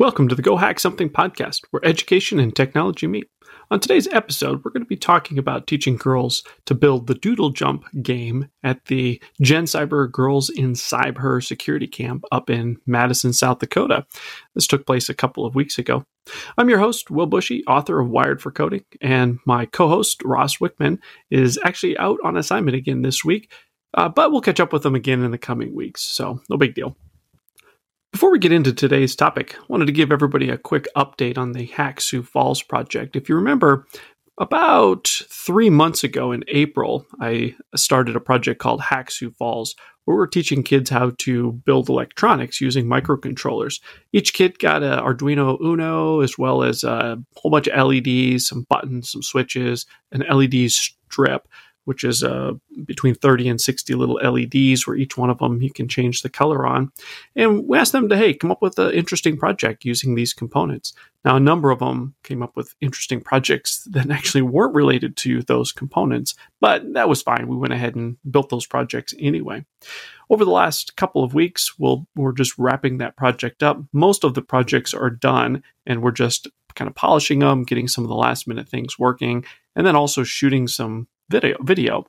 Welcome to the Go Hack Something podcast, where education and technology meet. On today's episode, we're going to be talking about teaching girls to build the Doodle Jump game at the Gen Cyber Girls in Cyber Security Camp up in Madison, South Dakota. This took place a couple of weeks ago. I'm your host, Will Bushy, author of Wired for Coding, and my co-host, Ross Wickman, is actually out on assignment again this week, but we'll catch up with him again in the coming weeks, so no big deal. Before we get into today's topic, I wanted to give everybody a quick update on the Hack Sioux Falls project. If you remember, about 3 months ago in April, I started a project called Hack Sioux Falls, where we're teaching kids how to build electronics using microcontrollers. Each kid got an Arduino Uno, as well as a whole bunch of LEDs, some buttons, some switches, an LED strip, which is between 30 and 60 little LEDs, where each one of them you can change the color on. And we asked them to, come up with an interesting project using these components. Now, a number of them came up with interesting projects that actually weren't related to those components, but that was fine. We went ahead and built those projects anyway. Over the last couple of weeks, we're just wrapping that project up. Most of the projects are done, and we're just kind of polishing them, getting some of the last minute things working, and then also shooting some video.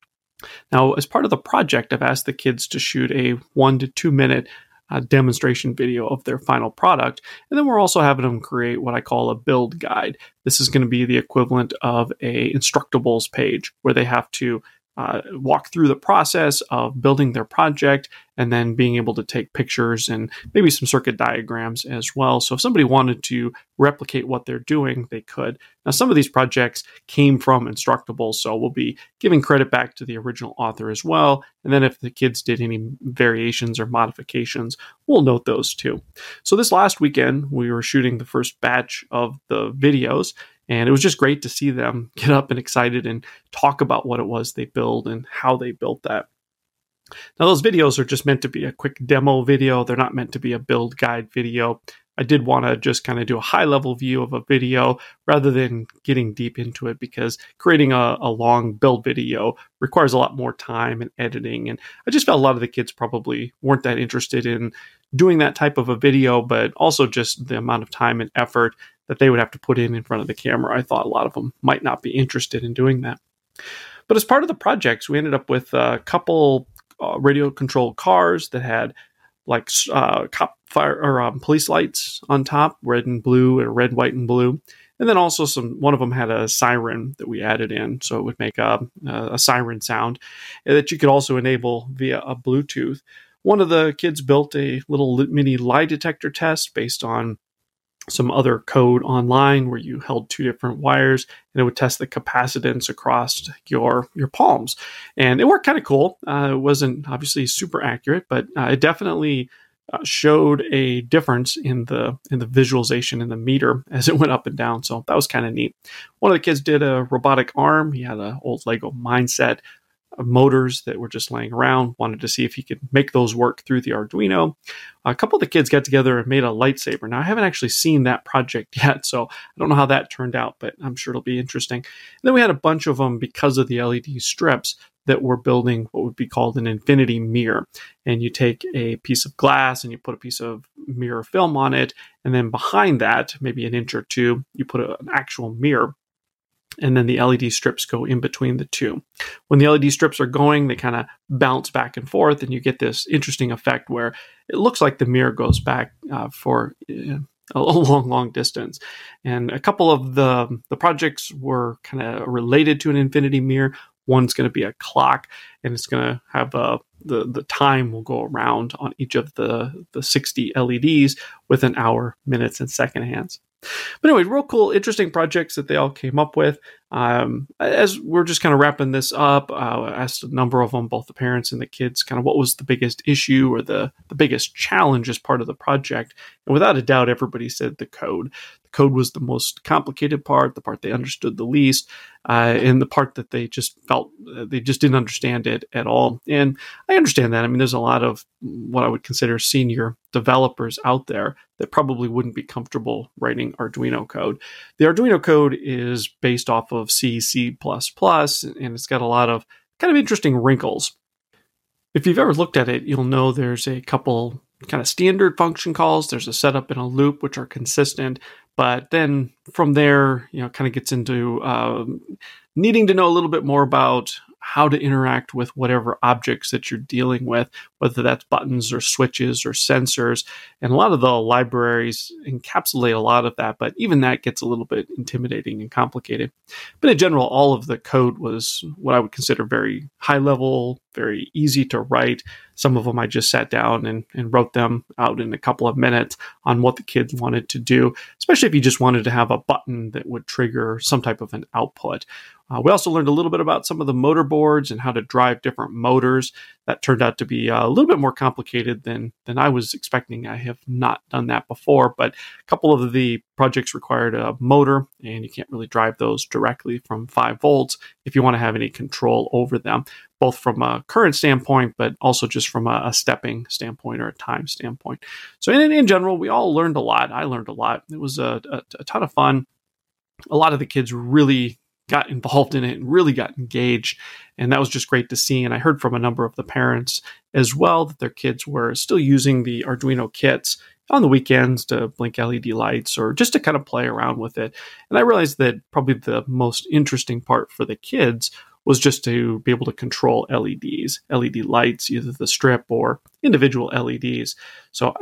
Now, as part of the project, I've asked the kids to shoot a 1 to 2 minute demonstration video of their final product. And then we're also having them create what I call a build guide. This is going to be the equivalent of a Instructables page where they have to walk through the process of building their project and then being able to take pictures and maybe some circuit diagrams as well. So if somebody wanted to replicate what they're doing, they could. Now, some of these projects came from Instructables, so we'll be giving credit back to the original author as well. And then if the kids did any variations or modifications, we'll note those too. So this last weekend, we were shooting the first batch of the videos, and it was just great to see them get up and excited and talk about what it was they built and how they built that. Now, those videos are just meant to be a quick demo video. They're not meant to be a build guide video. I did want to just kind of do a high-level view of a video rather than getting deep into it, because creating a long build video requires a lot more time and editing. And I just felt a lot of the kids probably weren't that interested in doing that type of a video, but also just the amount of time and effort that they would have to put in front of the camera. I thought a lot of them might not be interested in doing that. But as part of the projects, we ended up with a couple radio-controlled cars that had like cop fire or police lights on top, red and blue, or red, white, and blue. And then also one of them had a siren that we added in, so it would make a siren sound that you could also enable via a Bluetooth. One of the kids built a little mini lie detector test based on some other code online where you held two different wires and it would test the capacitance across your palms. And it worked kind of cool. It wasn't obviously super accurate, but it definitely showed a difference in the visualization in the meter as it went up and down. So that was kind of neat. One of the kids did a robotic arm. He had an old Lego Mindset motors that were just laying around, wanted to see if he could make those work through the Arduino. A couple of the kids got together and made a lightsaber. Now, I haven't actually seen that project yet, so I don't know how that turned out, but I'm sure it'll be interesting. And then we had a bunch of them, because of the LED strips, that were building what would be called an infinity mirror. And you take a piece of glass and you put a piece of mirror film on it, and then behind that, maybe an inch or two, you put an actual mirror. And then the LED strips go in between the two. When the LED strips are going, they kind of bounce back and forth, and you get this interesting effect where it looks like the mirror goes back for a long distance. And a couple of the projects were kind of related to an infinity mirror. One's going to be a clock, and it's going to have the time will go around on each of the 60 LEDs with an hour, minutes, and second hands. But anyway, real cool, interesting projects that they all came up with. As we're just kind of wrapping this up, I asked a number of them, both the parents and the kids, kind of what was the biggest issue or the biggest challenge as part of the project. And without a doubt, everybody said the code. The code was the most complicated part, the part they understood the least, and the part that they just felt they just didn't understand it at all. And I understand that. I mean, there's a lot of what I would consider senior developers out there that probably wouldn't be comfortable writing Arduino code. The Arduino code is based off of C, C++, and it's got a lot of kind of interesting wrinkles. If you've ever looked at it, you'll know there's a couple kind of standard function calls. There's a setup and a loop, which are consistent. But then from there, kind of gets into needing to know a little bit more about how to interact with whatever objects that you're dealing with, whether that's buttons or switches or sensors. And a lot of the libraries encapsulate a lot of that, but even that gets a little bit intimidating and complicated. But in general, all of the code was what I would consider very high level, very easy to write. Some of them I just sat down and wrote them out in a couple of minutes on what the kids wanted to do, especially if you just wanted to have a button that would trigger some type of an output. We also learned a little bit about some of the motor boards and how to drive different motors. That turned out to be a little bit more complicated than I was expecting. I have not done that before, but a couple of the projects required a motor, and you can't really drive those directly from 5 volts if you want to have any control over them, both from a current standpoint, but also just from a stepping standpoint or a time standpoint. So in general, we all learned a lot. I learned a lot. It was a ton of fun. A lot of the kids really got involved in it and really got engaged. And that was just great to see. And I heard from a number of the parents as well that their kids were still using the Arduino kits on the weekends to blink LED lights or just to kind of play around with it. And I realized that probably the most interesting part for the kids was just to be able to control LED lights, either the strip or individual LEDs. So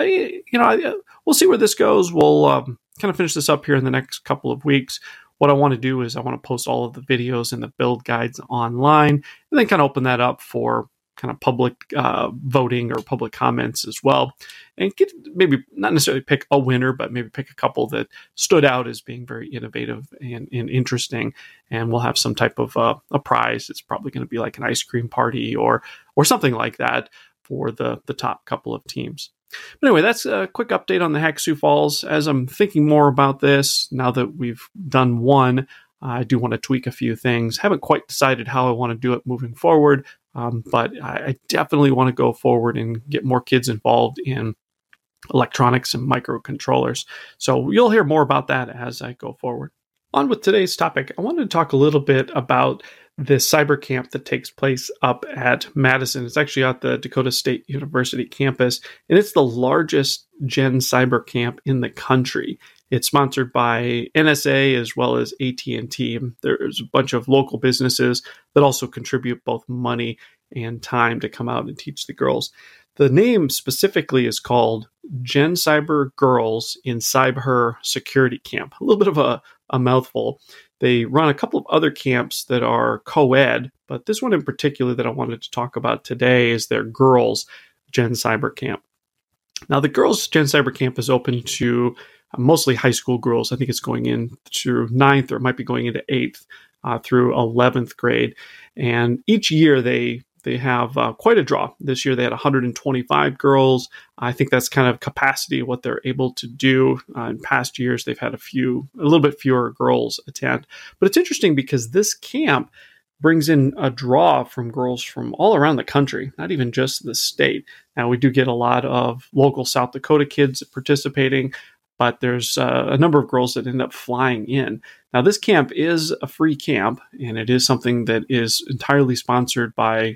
we'll see where this goes. We'll kind of finish this up here in the next couple of weeks. What I want to do is I want to post all of the videos and the build guides online, and then kind of open that up for kind of public voting or public comments as well, and get maybe not necessarily pick a winner, but maybe pick a couple that stood out as being very innovative and interesting. And we'll have some type of a prize. It's probably going to be like an ice cream party or something like that for the top couple of teams. But anyway, that's a quick update on the Hack Sioux Falls. As I'm thinking more about this, now that we've done one, I do want to tweak a few things. Haven't quite decided how I want to do it moving forward, but I definitely want to go forward and get more kids involved in electronics and microcontrollers. So you'll hear more about that as I go forward. On with today's topic, I wanted to talk a little bit about this cyber camp that takes place up at Madison. It's actually at the Dakota State University campus, and it's the largest Gen Cyber camp in the country. It's sponsored by NSA as well as AT&T. There's a bunch of local businesses that also contribute both money and time to come out and teach the girls. The name specifically is called Gen Cyber Girls in Cyber Security Camp. A little bit of a mouthful. They run a couple of other camps that are co-ed, but this one in particular that I wanted to talk about today is their Girls Gen Cyber Camp. Now, the Girls Gen Cyber Camp is open to mostly high school girls. I think it's going into 9th or it might be going into 8th through 11th grade. And each year they have quite a draw. This year they had 125 girls. I think that's kind of capacity, what they're able to do. In past years, they've had a little bit fewer girls attend. But it's interesting because this camp brings in a draw from girls from all around the country, not even just the state. Now, we do get a lot of local South Dakota kids participating, but there's a number of girls that end up flying in. Now, this camp is a free camp, and it is something that is entirely sponsored by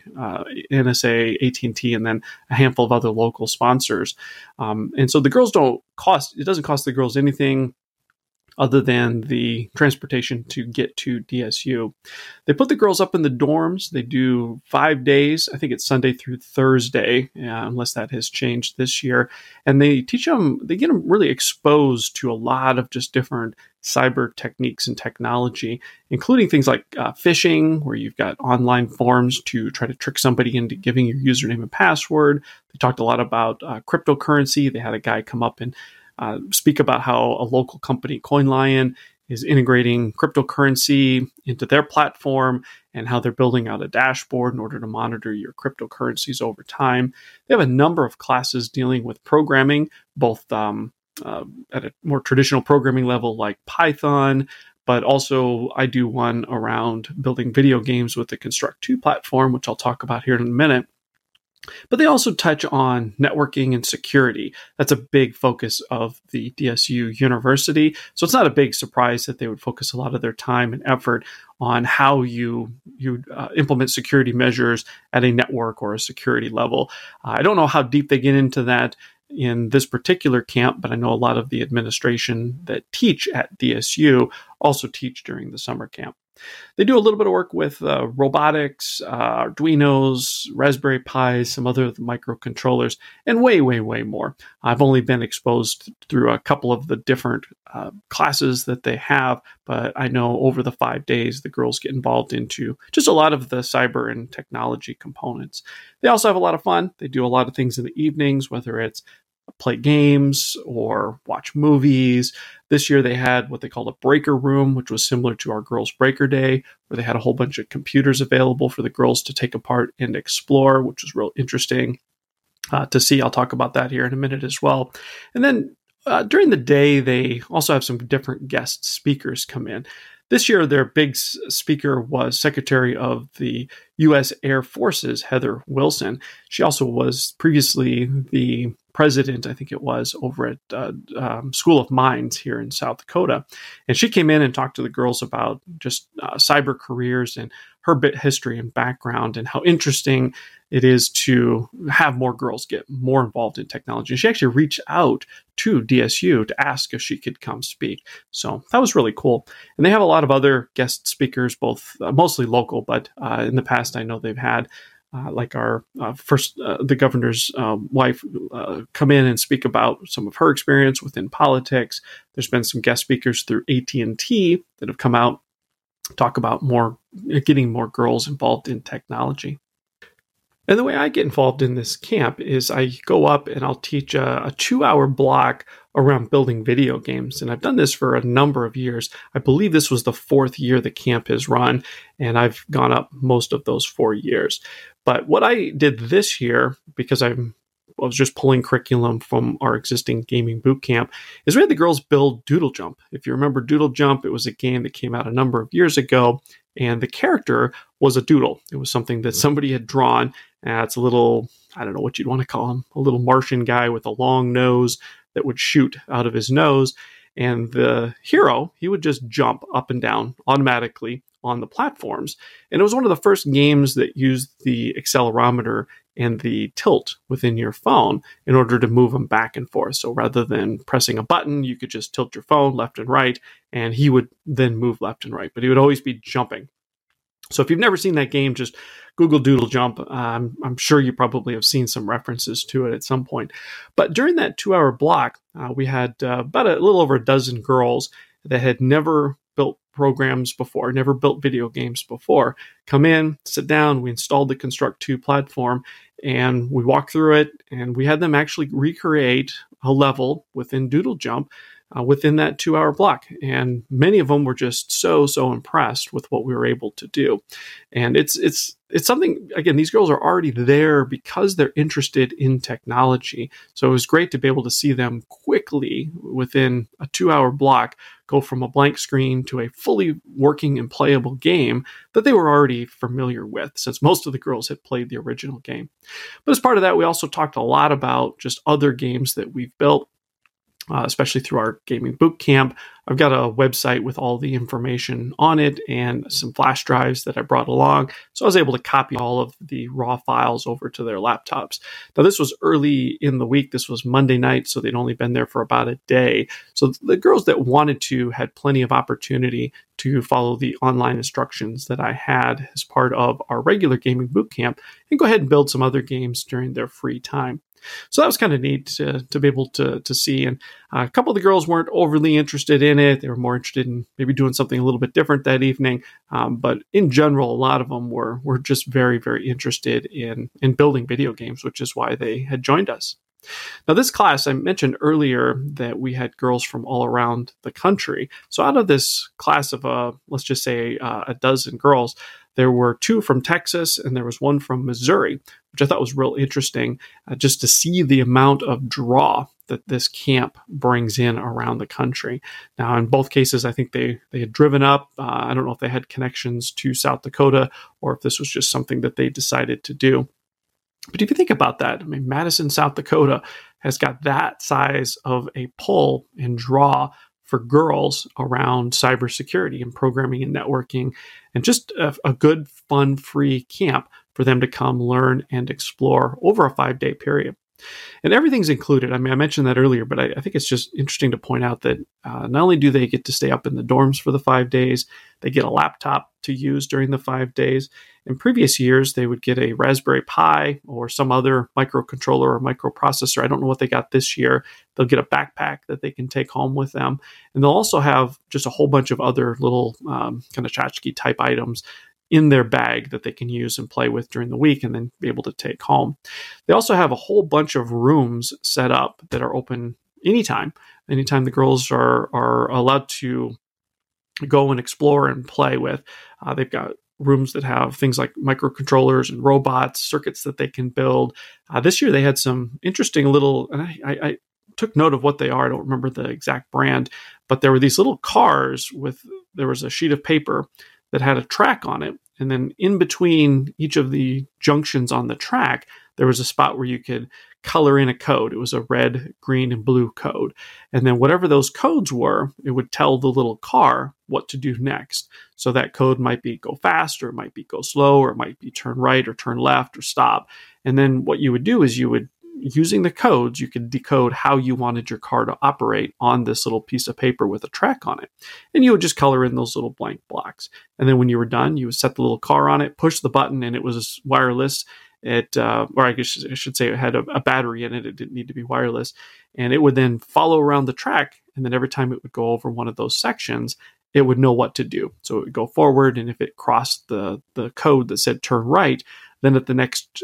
NSA, AT&T, and then a handful of other local sponsors. And so the girls it doesn't cost the girls anything other than the transportation to get to DSU. They put the girls up in the dorms. They do 5 days. I think it's Sunday through Thursday, unless that has changed this year. And they get them really exposed to a lot of just different cyber techniques and technology, including things like phishing, where you've got online forms to try to trick somebody into giving your username and password. They talked a lot about cryptocurrency. They had a guy come up and speak about how a local company, CoinLion, is integrating cryptocurrency into their platform and how they're building out a dashboard in order to monitor your cryptocurrencies over time. They have a number of classes dealing with programming, both at a more traditional programming level like Python, but also I do one around building video games with the Construct2 platform, which I'll talk about here in a minute. But they also touch on networking and security. That's a big focus of the DSU University. So it's not a big surprise that they would focus a lot of their time and effort on how you implement security measures at a network or a security level. I don't know how deep they get into that. in this particular camp, but I know a lot of the administration that teach at DSU also teach during the summer camp. They do a little bit of work with robotics, Arduinos, Raspberry Pis, some other microcontrollers, and way, way, way more. I've only been exposed through a couple of the different classes that they have, but I know over the 5 days, the girls get involved into just a lot of the cyber and technology components. They also have a lot of fun. They do a lot of things in the evenings, whether it's play games or watch movies. This year they had what they called a breaker room, which was similar to our girls' breaker day, where they had a whole bunch of computers available for the girls to take apart and explore, which was real interesting to see. I'll talk about that here in a minute as well. And then during the day, they also have some different guest speakers come in. This year, their big speaker was Secretary of the U.S. Air Forces, Heather Wilson. She also was previously the president, I think it was, over at School of Mines here in South Dakota. And she came in and talked to the girls about just cyber careers and her history and background and how interesting it is to have more girls get more involved in technology. And she actually reached out to DSU to ask if she could come speak. So that was really cool. And they have a lot of other guest speakers, both mostly local, but in the past I know they've had like our the governor's wife come in and speak about some of her experience within politics. There's been some guest speakers through AT&T that have come out, talk about getting more girls involved in technology. And the way I get involved in this camp is I go up and I'll teach a 2-hour block around building video games. And I've done this for a number of years. I believe this was the 4th year the camp has run, and I've gone up most of those 4 years. But what I did this year, because I was just pulling curriculum from our existing gaming boot camp, is we had the girls build Doodle Jump. If you remember Doodle Jump, it was a game that came out a number of years ago, and the character was a doodle. It was something that somebody had drawn. It's a little, I don't know what you'd want to call him, a little Martian guy with a long nose that would shoot out of his nose. And the hero, he would just jump up and down automatically on the platforms. And it was one of the first games that used the accelerometer and the tilt within your phone in order to move them back and forth. So rather than pressing a button, you could just tilt your phone left and right, and he would then move left and right. But he would always be jumping. So if you've never seen that game, just Google Doodle Jump. I'm sure you probably have seen some references to it at some point. But during that 2-hour block, we had about a little over a dozen girls that had never built programs before, never built video games before, come in, sit down, we installed the Construct 2 platform, and we walked through it, and we had them actually recreate a level within Doodle Jump within that 2-hour block. And many of them were just so impressed with what we were able to do. And it's something, again, these girls are already there because they're interested in technology. So it was great to be able to see them quickly within a 2-hour block go from a blank screen to a fully working and playable game that they were already familiar with, since most of the girls had played the original game. But as part of that, we also talked a lot about just other games that we've built, especially through our gaming boot camp. I've got a website with all the information on it and some flash drives that I brought along. So I was able to copy all of the raw files over to their laptops. Now, this was early in the week. This was Monday night, so they'd only been there for about a day. So the girls that wanted to had plenty of opportunity to follow the online instructions that I had as part of our regular gaming boot camp and go ahead and build some other games during their free time. So that was kind of neat to be able to see. And a couple of the girls weren't overly interested in it. They were more interested in maybe doing something a little bit different that evening. But in general, a lot of them were just very, very interested in building video games, which is why they had joined us. Now, this class, I mentioned earlier that we had girls from all around the country. So out of this class of, let's just say, a dozen girls, there were 2 from Texas and there was 1 from Missouri, which I thought was real interesting, just to see the amount of draw that this camp brings in around the country. Now, in both cases, I think they had driven up. I don't know if they had connections to South Dakota or if this was just something that they decided to do. But if you think about that, I mean, Madison, South Dakota has got that size of a pull and draw for girls around cybersecurity and programming and networking, and just a good, fun, free camp for them to come learn and explore over a 5-day period. And everything's included. I mean, I mentioned that earlier, but I think it's just interesting to point out that not only do they get to stay up in the dorms for the 5 days, they get a laptop to use during the 5 days. In previous years, they would get a Raspberry Pi or some other microcontroller or microprocessor. I don't know what they got this year. They'll get a backpack that they can take home with them. And they'll also have just a whole bunch of other little kind of tchotchke type items in their bag that they can use and play with during the week and then be able to take home. They also have a whole bunch of rooms set up that are open anytime. Anytime the girls are allowed to go and explore and play with. They've got rooms that have things like microcontrollers and robots, circuits that they can build. This year they had some interesting little, and I took note of what they are. I don't remember the exact brand, but there were these little cars there was a sheet of paper that had a track on it. And then in between each of the junctions on the track, there was a spot where you could color in a code. It was a red, green, and blue code. And then whatever those codes were, it would tell the little car what to do next. So that code might be go fast, or it might be go slow, or it might be turn right or turn left or stop. And then what you would do is using the codes, you could decode how you wanted your car to operate on this little piece of paper with a track on it. And you would just color in those little blank blocks. And then when you were done, you would set the little car on it, push the button, and it was wireless. Or I guess I should say it had a battery in it. It didn't need to be wireless. And it would then follow around the track. And then every time it would go over one of those sections, it would know what to do. So it would go forward. And if it crossed the code that said turn right, then at the next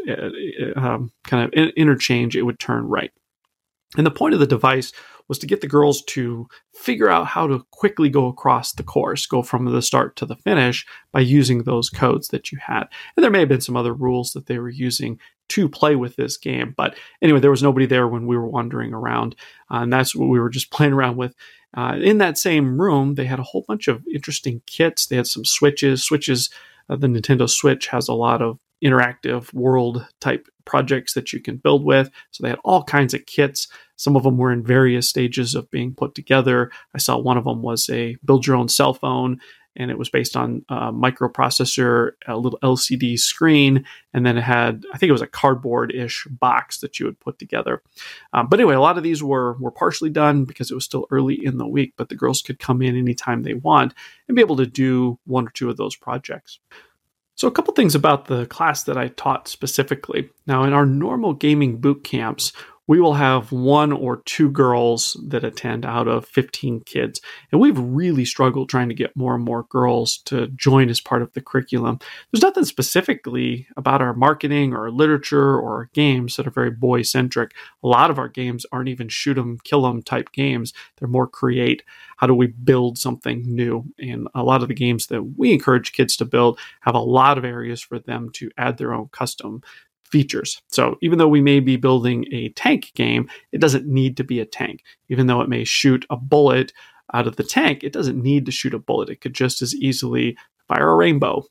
kind of interchange, it would turn right. And the point of the device was to get the girls to figure out how to quickly go across the course, go from the start to the finish by using those codes that you had. And there may have been some other rules that they were using to play with this game. But anyway, there was nobody there when we were wandering around. And that's what we were just playing around with. In that same room, they had a whole bunch of interesting kits. They had some switches. The Nintendo Switch has a lot of interactive world type projects that you can build with. So they had all kinds of kits. Some of them were in various stages of being put together. I saw one of them was a build your own cell phone, and it was based on a microprocessor, a little LCD screen, and then it had, I think it was a cardboard-ish box that you would put together. But anyway, a lot of these were partially done because it was still early in the week, but the girls could come in anytime they want and be able to do one or two of those projects. So a couple things about the class that I taught specifically. Now, in our normal gaming boot camps, we will have one or two girls that attend out of 15 kids. And we've really struggled trying to get more and more girls to join as part of the curriculum. There's nothing specifically about our marketing or our literature or our games that are very boy-centric. A lot of our games aren't even shoot 'em, kill 'em type games. They're more create. How do we build something new? And a lot of the games that we encourage kids to build have a lot of areas for them to add their own custom features. So even though we may be building a tank game, it doesn't need to be a tank. Even though it may shoot a bullet out of the tank, it doesn't need to shoot a bullet. It could just as easily fire a rainbow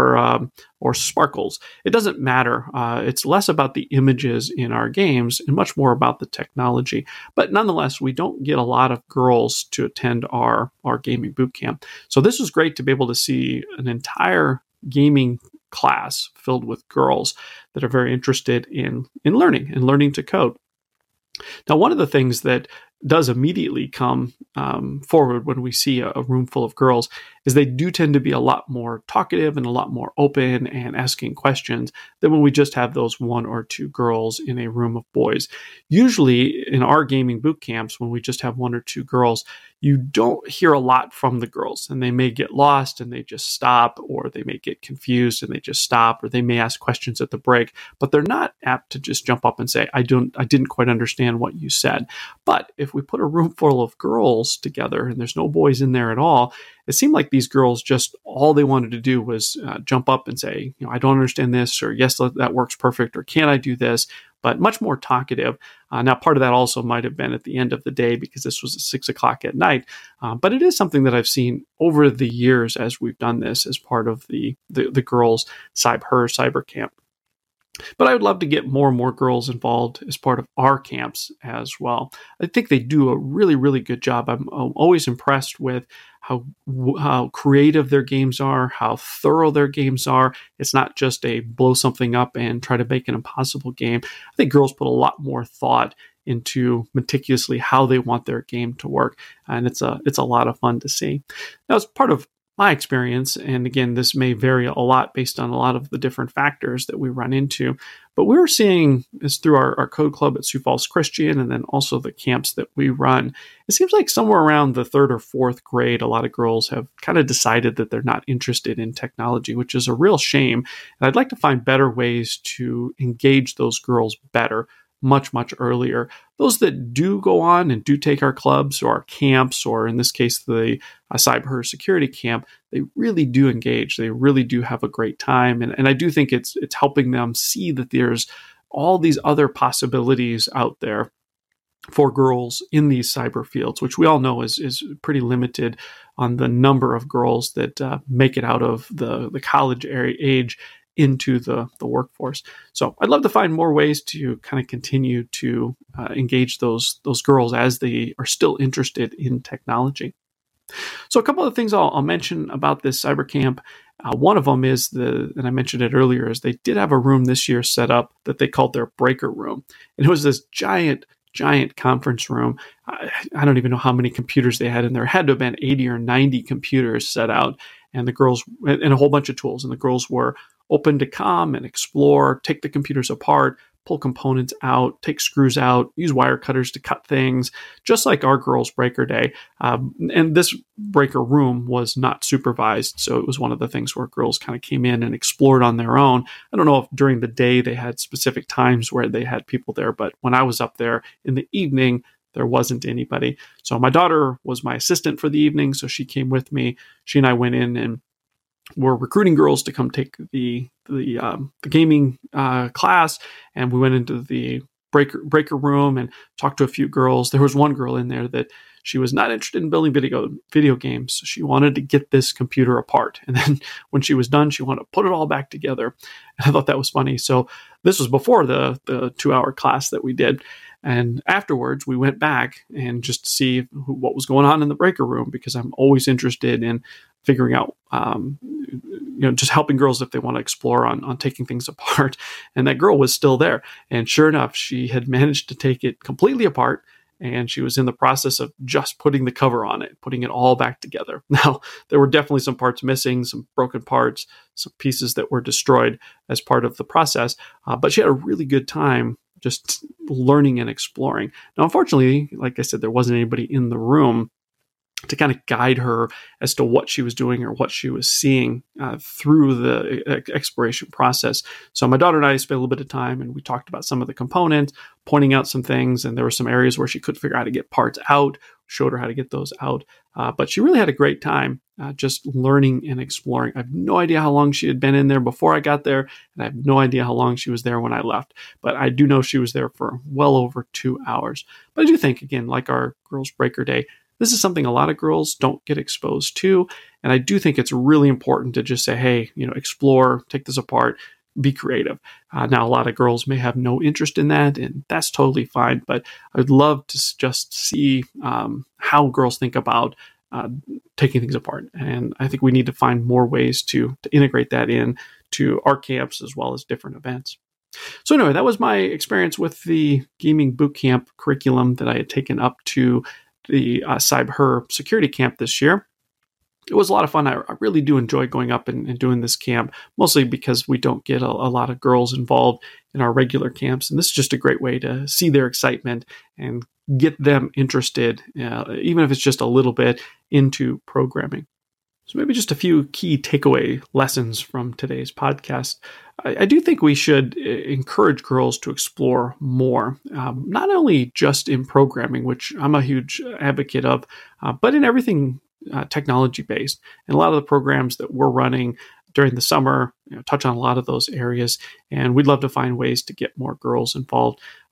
or sparkles. It doesn't matter. It's less about the images in our games and much more about the technology. But nonetheless, we don't get a lot of girls to attend our gaming boot camp. So this was great to be able to see an entire gaming class filled with girls that are very interested in learning and learning to code. Now, one of the things that does immediately come forward when we see a room full of girls is they do tend to be a lot more talkative and a lot more open and asking questions than when we just have those one or two girls in a room of boys. Usually in our gaming boot camps, when we just have one or two girls, you don't hear a lot from the girls, and they may get lost and they just stop, or they may get confused and they just stop, or they may ask questions at the break, but they're not apt to just jump up and say, I didn't quite understand what you said. But if we put a room full of girls together and there's no boys in there at all, it seemed like these girls just all they wanted to do was jump up and say, I don't understand this, or yes, that works perfect, or can I do this? But much more talkative. Now, part of that also might have been at the end of the day because this was at 6 o'clock at night. But it is something that I've seen over the years as we've done this as part of the girls' cyber camp. But I would love to get more and more girls involved as part of our camps as well. I think they do a really, really good job. I'm always impressed with how creative their games are, how thorough their games are. It's not just a blow something up and try to make an impossible game. I think girls put a lot more thought into meticulously how they want their game to work, and it's a lot of fun to see. Now, as part of my experience, and again, this may vary a lot based on a lot of the different factors that we run into, but we're seeing this through our code club at Sioux Falls Christian, and then also the camps that we run. It seems like somewhere around the third or fourth grade, a lot of girls have kind of decided that they're not interested in technology, which is a real shame. And I'd like to find better ways to engage those girls better, much, much earlier. Those that do go on and do take our clubs or our camps, or in this case, the cyber security camp, they really do engage. They really do have a great time. And I do think it's helping them see that there's all these other possibilities out there for girls in these cyber fields, which we all know is pretty limited on the number of girls that make it out of the college age into the workforce. So I'd love to find more ways to kind of continue to engage those girls as they are still interested in technology. So a couple of things I'll mention about this cyber camp. One of them is and I mentioned it earlier, is they did have a room this year set up that they called their breaker room. And it was this giant conference room. I don't even know how many computers they had in there. It had to have been 80 or 90 computers set out, and the girls, and a whole bunch of tools. And the girls were open to come and explore, take the computers apart, pull components out, take screws out, use wire cutters to cut things, just like our girls' breaker day. And this breaker room was not supervised, so it was one of the things where girls kind of came in and explored on their own. I don't know if during the day they had specific times where they had people there, but when I was up there in the evening, there wasn't anybody. So my daughter was my assistant for the evening, so she came with me. She and I went in and were recruiting girls to come take the gaming class, and we went into the breaker room and talked to a few girls. There was one girl in there that she was not interested in building video games. So she wanted to get this computer apart, and then when she was done, she wanted to put it all back together. And I thought that was funny. So this was before the 2-hour class that we did. And afterwards, we went back and just to see what was going on in the breaker room, because I'm always interested in figuring out, just helping girls if they want to explore on taking things apart. And that girl was still there. And sure enough, she had managed to take it completely apart. And she was in the process of just putting the cover on it, putting it all back together. Now, there were definitely some parts missing, some broken parts, some pieces that were destroyed as part of the process. But she had a really good time just learning and exploring. Now, unfortunately, like I said, there wasn't anybody in the room to kind of guide her as to what she was doing or what she was seeing through the exploration process. So my daughter and I spent a little bit of time, and we talked about some of the components, pointing out some things, and there were some areas where she couldn't figure out how to get parts out, showed her how to get those out. But she really had a great time just learning and exploring. I have no idea how long she had been in there before I got there, and I have no idea how long she was there when I left. But I do know she was there for well over 2 hours. But I do think, again, like our Girls Breaker Day, this is something a lot of girls don't get exposed to. And I do think it's really important to just say, hey, explore, take this apart, be creative. Now, a lot of girls may have no interest in that, and that's totally fine. But I'd love to just see how girls think about taking things apart. And I think we need to find more ways to integrate that in to our camps as well as different events. So anyway, that was my experience with the gaming bootcamp curriculum that I had taken up to the cyber security camp this year. It was a lot of fun. I really do enjoy going up and doing this camp, mostly because we don't get a lot of girls involved in our regular camps. And this is just a great way to see their excitement and get them interested, even if it's just a little bit, into programming. So maybe just a few key takeaway lessons from today's podcast. I do think we should encourage girls to explore more, not only just in programming, which I'm a huge advocate of, but in everything technology-based. And a lot of the programs that we're running during the summer touch on a lot of those areas, and we'd love to find ways to get more girls involved.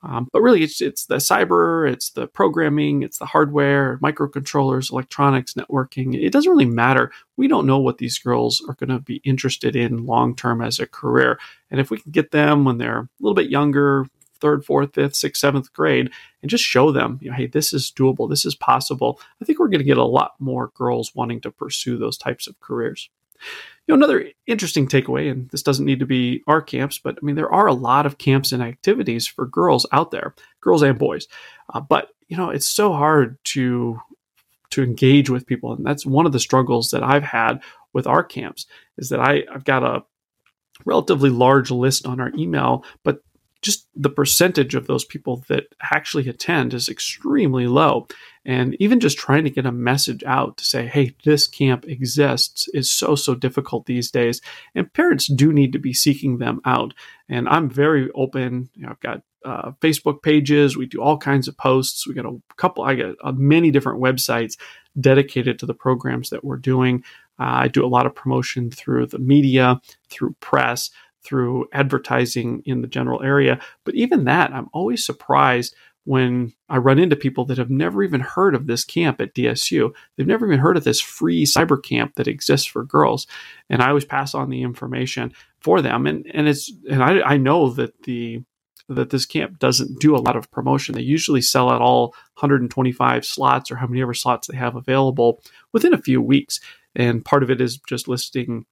But really, it's the cyber, it's the programming, it's the hardware, microcontrollers, electronics, networking. It doesn't really matter. We don't know what these girls are going to be interested in long term as a career. And if we can get them when they're a little bit younger, third, fourth, fifth, sixth, seventh grade, and just show them, hey, this is doable, this is possible, I think we're going to get a lot more girls wanting to pursue those types of careers. Another interesting takeaway, and this doesn't need to be our camps, but there are a lot of camps and activities for girls out there, girls and boys. But it's so hard to engage with people, and that's one of the struggles that I've had with our camps. Is that I've got a relatively large list on our email, but just the percentage of those people that actually attend is extremely low. And even just trying to get a message out to say, hey, this camp exists is so difficult these days. And parents do need to be seeking them out. And I'm very open. I've got Facebook pages. We do all kinds of posts. I got many different websites dedicated to the programs that we're doing. I do a lot of promotion through the media, through press, through advertising in the general area. But even that, I'm always surprised when I run into people that have never even heard of this camp at DSU. They've never even heard of this free cyber camp that exists for girls. And I always pass on the information for them. And I know that this camp doesn't do a lot of promotion. They usually sell out all 125 slots or how many ever slots they have available within a few weeks. And part of it is just hitting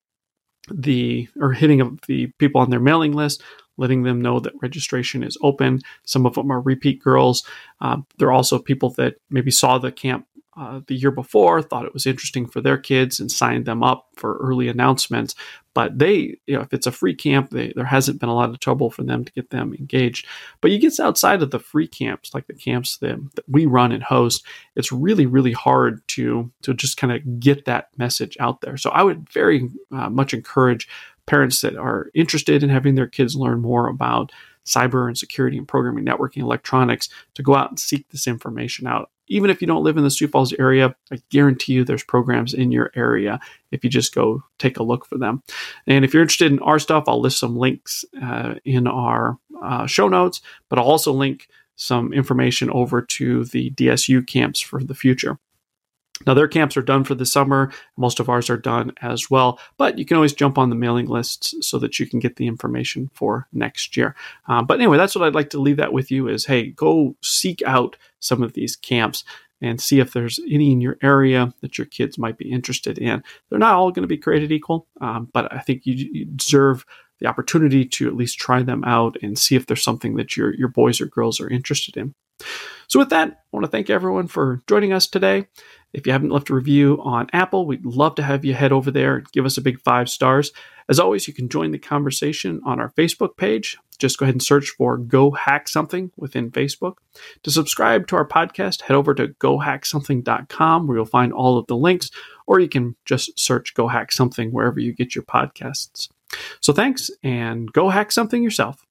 the people on their mailing list, letting them know that registration is open. Some of them are repeat girls. There are also people that maybe saw the camp the year before, thought it was interesting for their kids and signed them up for early announcements. But if it's a free camp, there hasn't been a lot of trouble for them to get them engaged. But you get outside of the free camps, like the camps that we run and host, it's really, really hard to just kind of get that message out there. So I would very much encourage parents that are interested in having their kids learn more about cyber and security and programming, networking, electronics, to go out and seek this information out. Even if you don't live in the Sioux Falls area, I guarantee you there's programs in your area if you just go take a look for them. And if you're interested in our stuff, I'll list some links in our show notes, but I'll also link some information over to the DSU camps for the future. Now, their camps are done for the summer. Most of ours are done as well, but you can always jump on the mailing lists so that you can get the information for next year. But anyway, that's what I'd like to leave that with you is, hey, go seek out some of these camps and see if there's any in your area that your kids might be interested in. They're not all going to be created equal, but I think you deserve the opportunity to at least try them out and see if there's something that your boys or girls are interested in. So with that, I want to thank everyone for joining us today. If you haven't left a review on Apple, we'd love to have you head over there and give us a big 5 stars. As always, you can join the conversation on our Facebook page. Just go ahead and search for Go Hack Something within Facebook. To subscribe to our podcast, head over to gohacksomething.com where you'll find all of the links, or you can just search Go Hack Something wherever you get your podcasts. So thanks, and go hack something yourself.